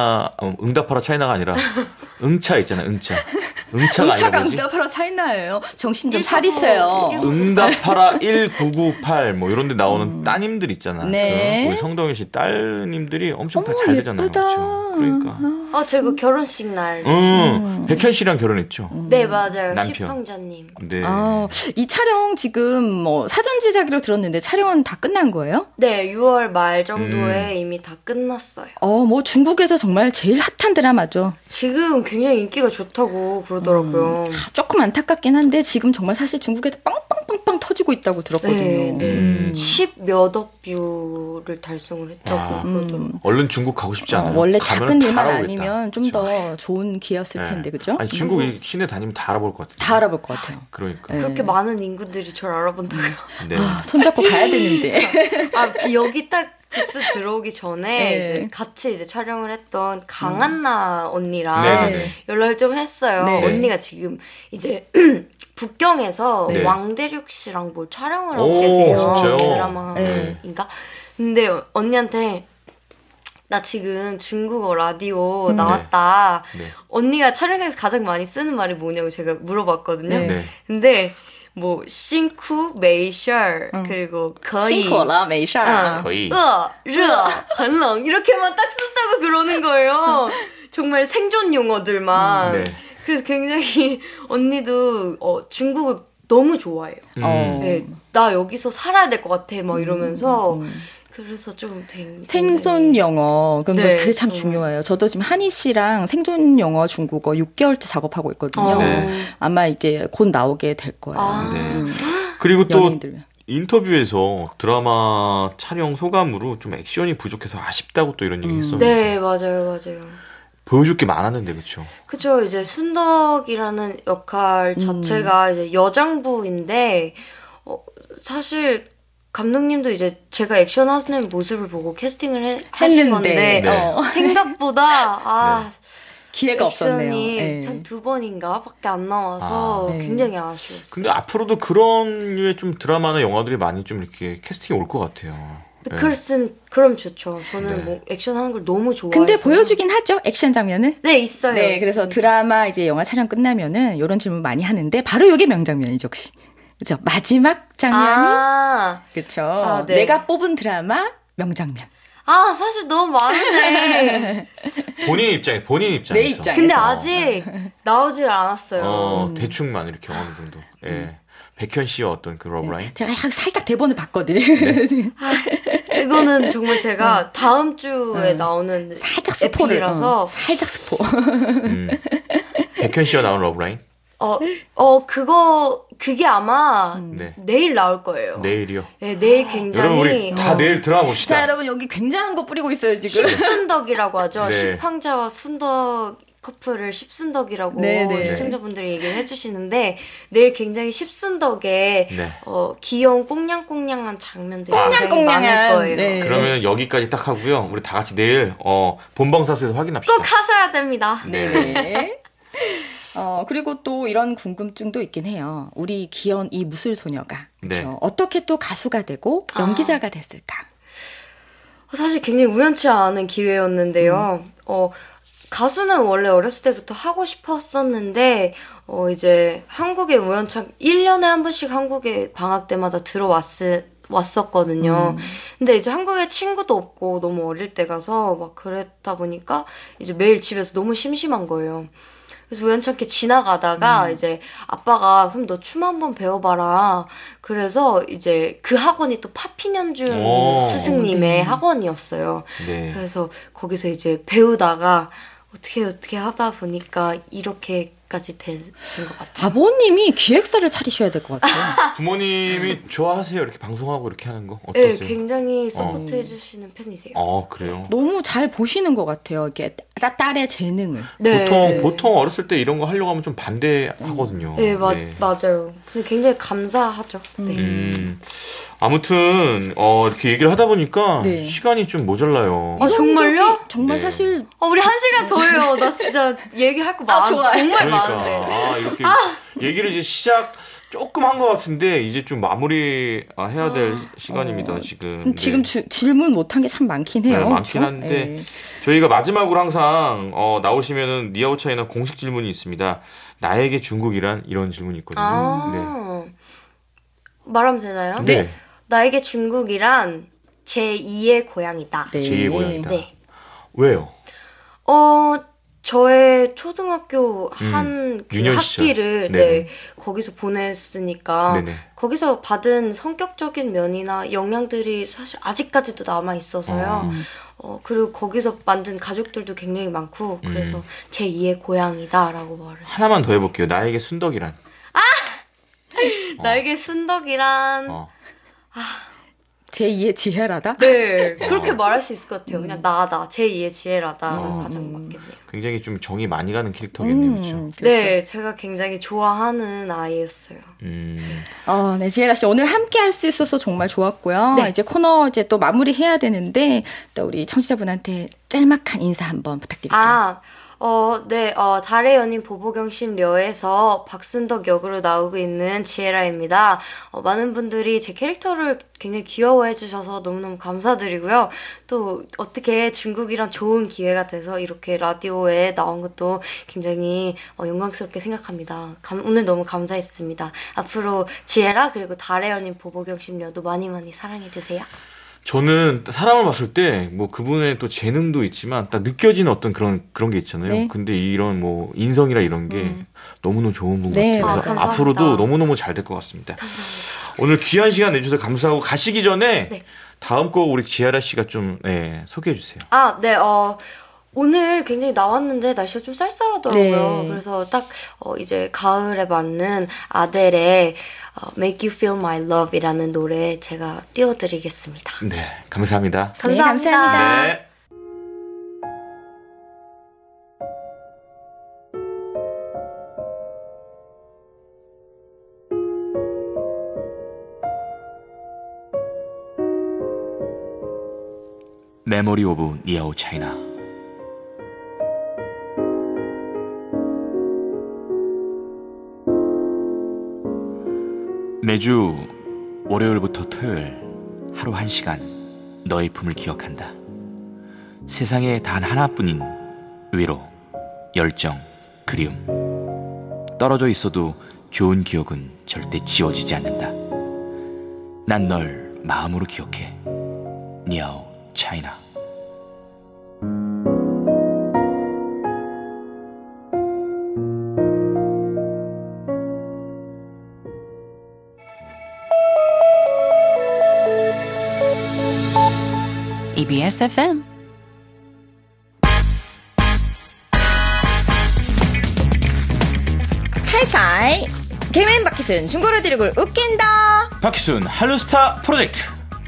차이나가 아니라, 응차 있잖아요, 응차. 응차가 응답하라 차이나예요. 정신 좀 차리세요. 응답하라 1998 뭐 이런 데 나오는 따님들 있잖아. 우리 성동일 씨 딸님들이 엄청 다 잘 되잖아요. 그렇죠? 그러니까. 제가 결혼식 날. 백현 씨랑 결혼했죠. 네, 맞아요. 남편. 시팡자님. 네. 이 촬영 지금 사전 제작으로 들었는데 촬영은 다 끝난 거예요? 네, 6월 말 정도에 이미 다 끝났어요. 중국에서 정말 제일 핫한 드라마죠. 지금 굉장히 인기가 좋다고 그러더라고요. 조금 안타깝긴 한데 지금 정말 사실 중국에서 빵빵빵빵 터지고 있다고 들었거든요. 네. 10몇억 뷰를 달성을 했다고 그러더라고요. 얼른 중국 가고 싶지 않아요. 원래 작은 일만 아니면 좀 더 좋은 기회였을 텐데, 그죠? 아니, 중국 시내 다니면 다 알아볼 것 같아요. 다 알아볼 것 같아요. 그러니까. 그렇게 많은 인구들이 저를 알아본다고요. 네. 손잡고 가야 되는데. 여기 딱 부스 들어오기 전에 이제 같이 이제 촬영을 했던 강한나 언니랑 연락을 좀 했어요. 언니가 지금 이제 북경에서 네. 왕대륙 씨랑 뭘 촬영을 하고 오, 계세요. 진짜요? 드라마인가? 근데 언니한테 나 지금 중국어 라디오 나왔다. 네. 언니가 촬영장에서 가장 많이 쓰는 말이 뭐냐고 제가 물어봤거든요. 네. 근데 뭐辛苦没事儿 그리고 可以辛苦了没事儿 거의 热很冷 이렇게만 딱 쓴다고 그러는 거예요. 정말 생존 용어들만. 네. 그래서 굉장히 언니도 중국을 너무 좋아해요. 네, 나 여기서 살아야 될 것 같아 막 이러면서 그래서 좀 생존 영어 네, 그게 참 중요해요. 저도 지금 한희 씨랑 생존 영어 중국어 6개월째 작업하고 있거든요. 네. 아마 이제 곧 나오게 될 거예요. 네. 그리고 또 연예인들. 인터뷰에서 드라마 촬영 소감으로 좀 액션이 부족해서 아쉽다고 또 이런 얘기 했었는데 네, 맞아요. 보여줄 게 많았는데 그렇죠. 그쵸. 이제 순덕이라는 역할 자체가 이제 여장부인데 사실 감독님도 이제 제가 액션하는 모습을 보고 캐스팅을 하신 건데 네. 생각보다 기회가 없었네요. 액션이 네. 한 2번인가 밖에 안 나와서 네. 굉장히 아쉬웠어요. 근데 앞으로도 그런 류의 좀 드라마나 영화들이 많이 좀 이렇게 캐스팅이 올 것 같아요. 네. 그럼 좋죠. 저는 네. 뭐 액션 하는 걸 너무 좋아해서. 근데 보여주긴 하죠. 액션 장면을. 네, 있어요. 네, 그래서 있습니다. 드라마 이제 영화 촬영 끝나면은 이런 질문 많이 하는데 바로 이게 명장면이죠, 혹시. 그렇죠. 마지막 장면이 그렇죠. 네. 내가 뽑은 드라마 명장면. 사실 너무 많은데. 본인 입장에서. 내 입장에서. 근데 아직 나오질 않았어요. 대충만 이렇게 어느 정도. 예. 백현 씨와 어떤 그 러브라인? 제가 살짝 대본을 봤거든요. 이거는 정말 제가 다음 주에 나오는 살짝 스포를. 에피라서 살짝 스포. 백현 씨와 나온 러브라인? 그게 아마 네. 내일 나올 거예요. 내일이요. 네, 내일 굉장히 여러분 우리 다 내일 드라마 봅시다. 자, 여러분 여기 굉장한 거 뿌리고 있어요, 지금. 십순덕이라고 하죠. 네. 십황자와 순덕 커플을 십순덕이라고 네네. 시청자분들이 얘기를 해주시는데 내일 굉장히 십순덕의 네. 귀여운 꽁냥꽁냥한 장면들이 굉장히 꽁냥꽁냥한, 많을 거예요. 네. 그러면 여기까지 딱 하고요. 우리 다 같이 내일 본방사수에서 확인합시다. 꼭 하셔야 됩니다. 네. 그리고 또 이런 궁금증도 있긴 해요. 우리 귀여운 이 무술소녀가 그렇죠? 네. 어떻게 또 가수가 되고 연기자가 됐을까? 사실 굉장히 우연치 않은 기회였는데요. 가수는 원래 어렸을 때부터 하고 싶었었는데, 이제 한국에 우연찮게 1년에 한 번씩 한국에 방학 때마다 왔었거든요. 근데 이제 한국에 친구도 없고 너무 어릴 때 가서 막 그랬다 보니까 이제 매일 집에서 너무 심심한 거예요. 그래서 우연찮게 지나가다가 이제 아빠가 그럼 너 춤 한번 배워봐라. 그래서 이제 그 학원이 또 파피년준 스승님의 학원이었어요. 네. 그래서 거기서 이제 배우다가 어떻게 하다 보니까 이렇게까지 된 것 같아요. 아버님이 기획사를 차리셔야 될 것 같아요. 부모님이 좋아하세요? 이렇게 방송하고 이렇게 하는 거 네, 어떠세요? 굉장히 서포트 해주시는 편이세요. 그래요? 너무 잘 보시는 것 같아요. 이렇게 딸의 재능을. 네. 보통 어렸을 때 이런 거 하려고 하면 좀 반대하거든요. 네, 맞아요. 근데 굉장히 감사하죠. 네. 아무튼 이렇게 얘기를 하다 보니까 네. 시간이 좀 모자라요. 정말요? 정말 네. 사실 우리 1시간 더 해요. 나 진짜 얘기할 거 좋아요. 정말 많은데. 이렇게 얘기를 이제 시작 조금 한 것 같은데 이제 좀 마무리 해야 될 시간입니다. 지금. 지금 질문 못한 게 참 많긴 해요. 네, 많긴 그렇죠? 한데 네. 저희가 마지막으로 항상 나오시면은 니아오 차이나 공식 질문이 있습니다. 나에게 중국이란 이런 질문이 있거든요. 말하면 되나요? 네. 나에게 중국이란 제2의 고향이다. 네. 제2의 고향이다. 네. 왜요? 저의 초등학교 한 그 유년 시절. 학기를 네네. 거기서 보냈으니까 네네. 거기서 받은 성격적인 면이나 영향들이 사실 아직까지도 남아 있어서요. 그리고 거기서 만든 가족들도 굉장히 많고 그래서 제2의 고향이다라고 말을 했어요. 하나만 더 해볼게요. 나에게 순덕이란. 나에게 순덕이란 제2의 지혜라다? 네 그렇게 말할 수 있을 것 같아요. 그냥 나다 제2의 지혜라다가 가장 맞겠네요. 굉장히 좀 정이 많이 가는 캐릭터겠네요. 그렇죠? 네 제가 굉장히 좋아하는 아이였어요. 네, 지혜라 씨 오늘 함께 할 수 있어서 정말 좋았고요. 네. 이제 코너 이제 또 마무리해야 되는데 또 우리 청취자분한테 짤막한 인사 한번 부탁드릴게요. 네, 달의 연인 보보경심녀에서 박순덕 역으로 나오고 있는 지혜라입니다. 많은 분들이 제 캐릭터를 굉장히 귀여워해 주셔서 너무너무 감사드리고요. 또 어떻게 중국이랑 좋은 기회가 돼서 이렇게 라디오에 나온 것도 굉장히 영광스럽게 생각합니다. 오늘 너무 감사했습니다. 앞으로 지혜라 그리고 달의 연인 보보경심녀도 많이 많이 사랑해 주세요. 저는 사람을 봤을 때 뭐 그분의 또 재능도 있지만 딱 느껴지는 어떤 그런 게 있잖아요. 네. 근데 이런 뭐 인성이라 이런 게 너무너무 좋은 분 네, 같아요. 그래서 감사합니다. 앞으로도 너무너무 잘 될 것 같습니다. 감사합니다. 오늘 귀한 시간 내주셔서 감사하고 가시기 전에 네. 다음 곡 우리 지아라 씨가 좀 소개해 주세요. 네, 오늘 굉장히 나왔는데 날씨가 좀 쌀쌀하더라고요. 네. 그래서 딱 이제 가을에 맞는 아델의 Make You Feel My Love 이라는 노래 제가 띄워드리겠습니다. 네, 감사합니다. 감사합니다. 감사합니다. 네. 메모리 오브 니아오 차이나. 매주 월요일부터 토요일 하루 1시간 너의 품을 기억한다. 세상에 단 하나뿐인 위로, 열정, 그리움. 떨어져 있어도 좋은 기억은 절대 지워지지 않는다. 난 널 마음으로 기억해. 니아오 차이나. EBS FM 차이차이 개그맨 박희순 중고로 드리고 웃긴다. 박희순 할로스타 프로젝트.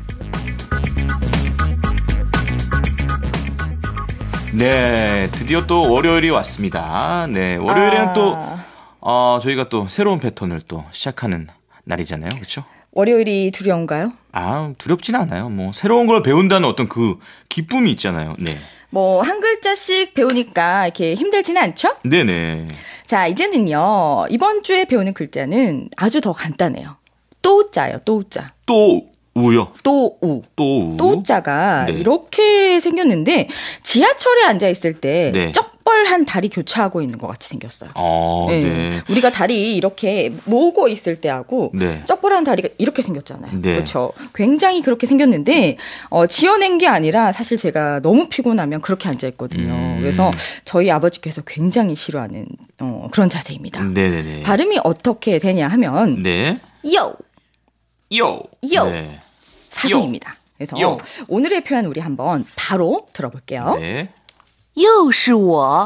네, 드디어 또 월요일이 왔습니다. 네, 월요일에는 또 저희가 또 새로운 패턴을 또 시작하는 날이잖아요, 그렇죠? 월요일이 두려운가요? 두렵진 않아요. 뭐 새로운 걸 배운다는 어떤 그 기쁨이 있잖아요. 네, 뭐 한 글자씩 배우니까 이렇게 힘들지는 않죠? 네네. 자, 이제는요. 이번 주에 배우는 글자는 아주 더 간단해요. 또자요, 또자. 또 우요. 또우. 또 우. 또자가 네. 이렇게 생겼는데 지하철에 앉아 있을 때 네. 쩍벌한 다리 교차하고 있는 것 같이 생겼어요. 네. 네. 우리가 다리 이렇게 모으고 있을 때하고 네. 쩍벌한 다리가 이렇게 생겼잖아요. 네. 그렇죠. 굉장히 그렇게 생겼는데 지어낸 게 아니라 사실 제가 너무 피곤하면 그렇게 앉아 있거든요. 그래서 저희 아버지께서 굉장히 싫어하는 그런 자세입니다. 네네네. 발음이 어떻게 되냐 하면 네. 요 요. 요. 네. 사진입니다. 그래서 요. 오늘의 표현 우리 한번 바로 들어볼게요. 네. 又是我，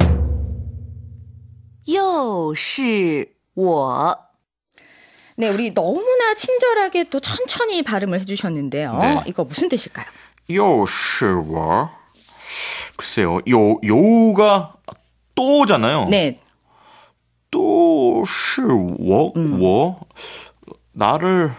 又是我。 네, 우리 너무나 친절하게 또 천천히 발음을 해주셨는데요. 네. 이거 무슨 뜻일까요? 又是我. 글쎄요. 요가 또잖아요. 네, 都是我. 나를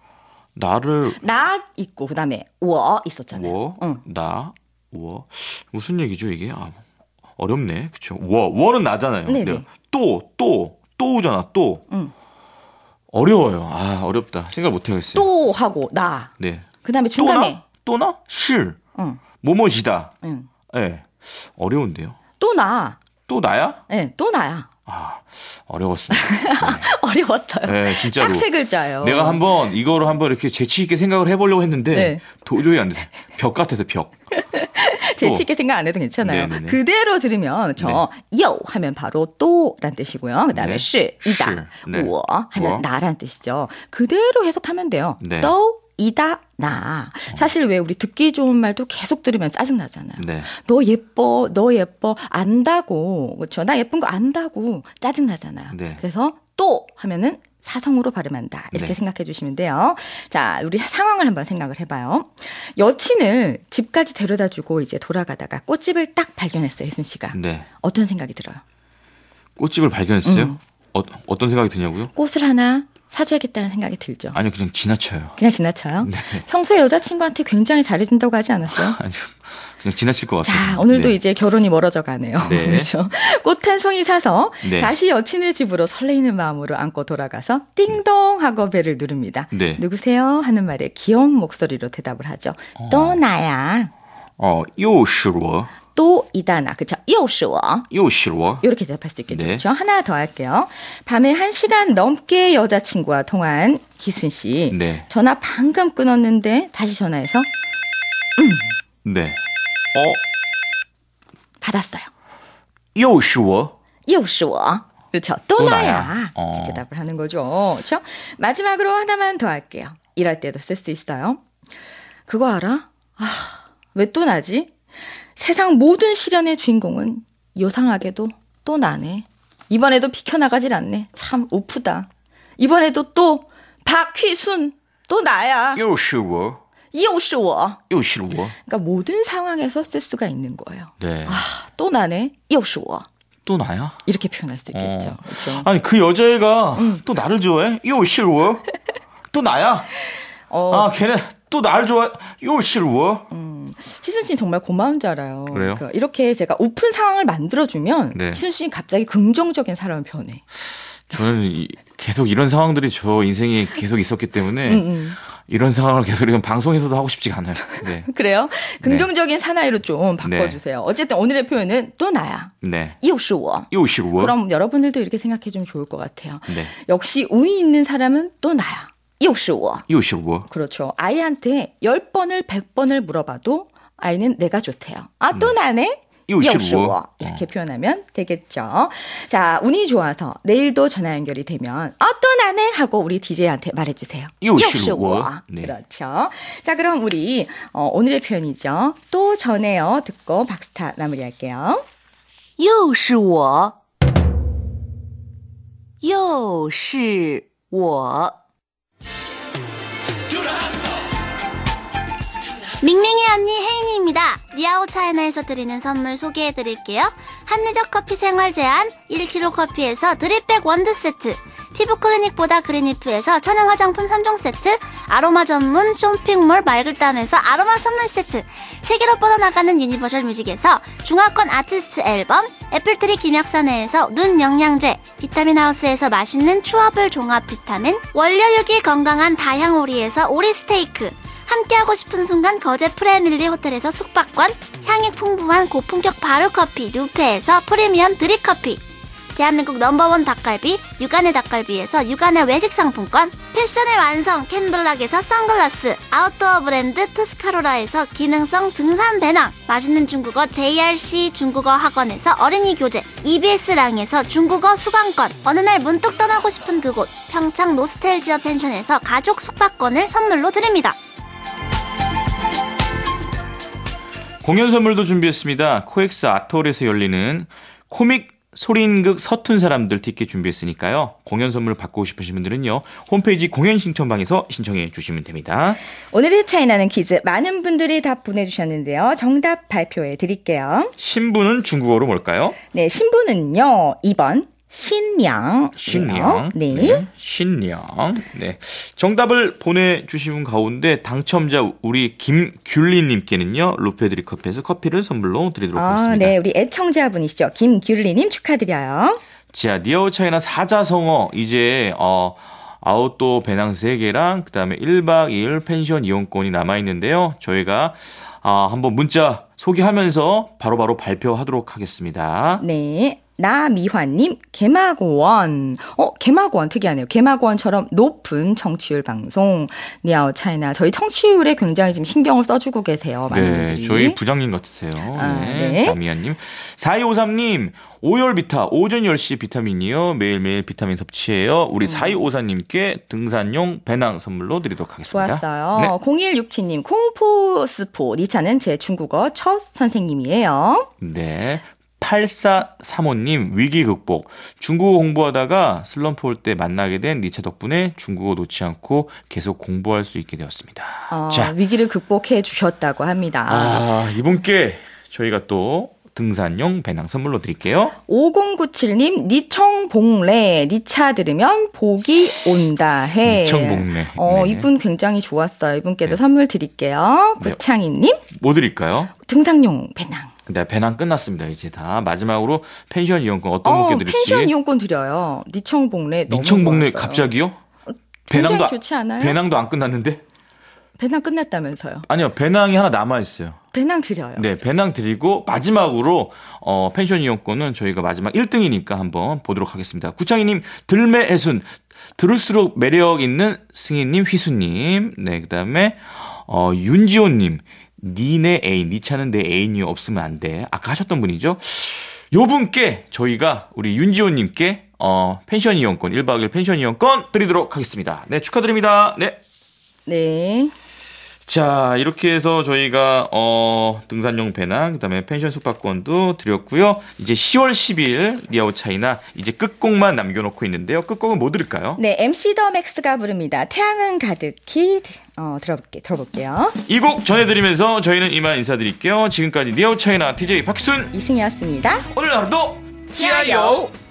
나 있고 그다음에 我 있었잖아요. 나 무슨 얘기죠 이게? 어렵네. 그렇죠. 워는 나잖아요. 네네. 또우잖아. 또. 어려워요. 어렵다. 생각 못 하겠어요. 또 하고 나. 네. 그다음에 중간에 또나? 실. 응. 뭐뭐시다. 응. 네. 어려운데요. 또 나. 또 나야? 네, 또 나야. 어려웠습니다. 어려웠어요. 네, 진짜로. 딱 세 글자예요. 내가 한번 이거를 한번 이렇게 재치 있게 생각을 해보려고 했는데 네. 도저히 안 돼. 벽 같아서 벽. 재치 있게 생각 안 해도 괜찮아요. 네네네. 그대로 들으면 요 하면 바로 또란 뜻이고요. 그다음에 네. 시 이다. 네. 워 하면 워. 나란 뜻이죠. 그대로 해석하면 돼요. 네. 또 이다 나. 사실 왜 우리 듣기 좋은 말도 계속 들으면 짜증 나잖아요. 네. 너 예뻐 안다고. 그렇죠. 나 예쁜 거 안다고 짜증 나잖아요. 네. 그래서 또 하면은 사성으로 발음한다. 이렇게 네. 생각해 주시면 돼요. 자, 우리 상황을 한번 생각을 해봐요. 여친을 집까지 데려다 주고 이제 돌아가다가 꽃집을 딱 발견했어요, 혜순 씨가. 네. 어떤 생각이 들어요? 꽃집을 발견했어요? 어떤 생각이 드냐고요? 꽃을 하나 사줘야겠다는 생각이 들죠. 아니요, 그냥 지나쳐요. 그냥 지나쳐요? 네. 평소에 여자친구한테 굉장히 잘해준다고 하지 않았어요? 아니요, 그냥 지나칠 것 같아요. 자, 오늘도 네. 이제 결혼이 멀어져 가네요. 네. 그렇죠. 꽃 한 송이 사서 네. 다시 여친의 집으로 설레이는 마음으로 안고 돌아가서 띵동 하고 벨을 누릅니다. 네. 누구세요? 하는 말에 귀여운 목소리로 대답을 하죠. 또 나야. 又是我 또 이다나. 그렇죠. 又是我. 又是我 이렇게 대답할 수 있겠죠. 네. 그렇죠? 하나 더 할게요. 밤에 1시간 넘게 여자친구와 통화한 기순 씨. 네. 전화 방금 끊었는데 다시 전화해서 네. 받았어요. 又是我又是我. 그렇죠. 또 또 나야. 나야. 이렇게 대답을 하는 거죠. 그렇죠? 마지막으로 하나만 더 할게요. 이럴 때도 쓸 수 있어요. 그거 알아? 왜 또 나지? 세상 모든 시련의 주인공은 요상하게도 또 나네. 이번에도 비켜나가질 않네. 참 우프다. 이번에도 또 박휘순 또 나야. 又是我又是我. 又是我 그러니까 모든 상황에서 쓸 수가 있는 거예요. 네. 또 나네. 又是我. 또 나야? 이렇게 표현할 수 있겠죠. 그렇죠? 아니 그 여자애가 또 나를 좋아해? 又是我 또 나야? 걔네 또 나를 좋아해? 又是我 희순 씨는 정말 고마운 줄 알아요. 그래요? 그러니까 이렇게 제가 오픈 상황을 만들어주면 네. 희순 씨는 갑자기 긍정적인 사람을 변해. 저는 계속 이런 상황들이 저 인생에 계속 있었기 때문에 이런 상황을 계속 이런 방송에서도 하고 싶지가 않아요. 네. 그래요? 긍정적인 사나이로 좀 바꿔주세요. 어쨌든 오늘의 표현은 또 나야. 네. 又是我. 又是我 그럼 여러분들도 이렇게 생각해주면 좋을 것 같아요. 네. 역시 우위 있는 사람은 또 나야. 又是我. 又是我 그렇죠. 아이한테 10번을 100번을 물어봐도 아이는 내가 좋대요. 또 나네? 又是我又是我. 이렇게 표현하면 되겠죠. 자, 운이 좋아서 내일도 전화 연결이 되면 또 나네 하고 우리 DJ한테 말해주세요. 又是我 네. 그렇죠. 자, 그럼 우리 오늘의 표현이죠. 또 전해요. 듣고 박스타 마무리할게요. 又是我，又是我。 밍밍이 언니 혜인이입니다. 리아오 차이나에서 드리는 선물 소개해드릴게요. 합리적 커피 생활 제한 1kg 커피에서 드립백 원두 세트, 피부 클리닉보다 그린이프에서 천연 화장품 3종 세트, 아로마 전문 쇼핑몰 말글담에서 아로마 선물 세트, 세계로 뻗어나가는 유니버셜 뮤직에서 중화권 아티스트 앨범, 애플트리 김약산에서 눈 영양제, 비타민 하우스에서 맛있는 추어블 종합 비타민, 원료육이 건강한 다향오리에서 오리 스테이크, 함께하고 싶은 순간 거제 프레밀리 호텔에서 숙박권, 향이 풍부한 고품격 바르커피 루페에서 프리미엄 드립커피, 대한민국 넘버원 닭갈비 육안의 닭갈비에서 육안의 외식 상품권, 패션의 완성 캔블락에서 선글라스, 아웃도어 브랜드 투스카로라에서 기능성 등산 배낭, 맛있는 중국어 JRC 중국어 학원에서 어린이 교재, EBS랑에서 중국어 수강권, 어느 날 문득 떠나고 싶은 그곳 평창 노스텔지어 펜션에서 가족 숙박권을 선물로 드립니다. 공연 선물도 준비했습니다. 코엑스 아트홀에서 열리는 코믹 소리인극 서툰 사람들 티켓 준비했으니까요. 공연 선물 받고 싶으신 분들은요. 홈페이지 공연 신청방에서 신청해 주시면 됩니다. 오늘의 차이나는 퀴즈 많은 분들이 답 보내주셨는데요. 정답 발표해 드릴게요. 신부는 중국어로 뭘까요? 네, 신부는요. 2번 신령. 신령. 네. 네. 신령. 네. 정답을 보내주신 분 가운데 당첨자 우리 김귤리님께는요. 루페드리 커피에서 커피를 선물로 드리도록 하겠습니다. 네. 우리 애청자분이시죠. 김귤리님 축하드려요. 자, 니아오 차이나 사자성어 이제 아웃도어 배낭 3개랑 그다음에 1박 2일 펜션 이용권이 남아있는데요. 저희가 한번 문자 소개하면서 바로바로 발표하도록 하겠습니다. 네. 나미화님, 개막원. 개막원 특이하네요. 개막원처럼 높은 청취율 방송. 니아오 차이나. 저희 청취율에 굉장히 지금 신경을 써주고 계세요. 많은 분들이. 저희 부장님 같으세요. 네. 나미아님. 4253님, 오열비타, 오전 10시 비타민이요. 매일매일 비타민 섭취해요. 우리 4254님께 등산용 배낭 선물로 드리도록 하겠습니다. 좋았어요. 네. 0167님, 콩포스포. 니차는 제 중국어 첫 선생님이에요. 네. 8435님 위기 극복. 중국어 공부하다가 슬럼프 올 때 만나게 된 니차 덕분에 중국어 놓지 않고 계속 공부할 수 있게 되었습니다. 자, 위기를 극복해 주셨다고 합니다. 이분께 저희가 또 등산용 배낭 선물로 드릴게요. 5097님, 니청봉래, 니 차 들으면 복이 온다 해. 니청봉래. 네. 이분 굉장히 좋았어요. 이분께도 네. 선물 드릴게요. 네. 구창희님, 뭐 드릴까요? 등산용 배낭. 네, 배낭 끝났습니다. 이제 다 마지막으로 펜션 이용권 어떤 분께 드릴지. 펜션 이용권 드려요. 니청봉래 너무 니청봉래 좋았어요. 갑자기요? 굉장히 좋지 않아요? 배낭도 안 끝났는데? 배낭 끝났다면서요. 아니요, 배낭이 하나 남아있어요. 배낭 드려요. 네, 배낭 드리고 마지막으로 펜션 이용권은 저희가 마지막 1등이니까 한번 보도록 하겠습니다. 구창희님, 들매애순, 들을수록 매력 있는 승희님, 휘수님, 네, 그다음에 윤지호님, 니네 애인, 니 차는 내 애인이 없으면 안 돼. 아까 하셨던 분이죠. 요 분께 저희가 우리 윤지호님께 펜션 이용권, 1박 2일 펜션 이용권 드리도록 하겠습니다. 네, 축하드립니다. 네. 네. 자, 이렇게 해서 저희가 등산용 배낭, 그다음에 펜션 숙박권도 드렸고요. 이제 10월 10일 니아웃 차이나 이제 끝곡만 남겨놓고 있는데요. 끝곡은 뭐 들을까요? 네, MC 더 맥스가 부릅니다. 태양은 가득히 들어볼게요. 이 곡 전해드리면서 저희는 이만 인사드릴게요. 지금까지 니아웃 차이나 DJ 박순 이승이었습니다. 오늘 하루도 지아요.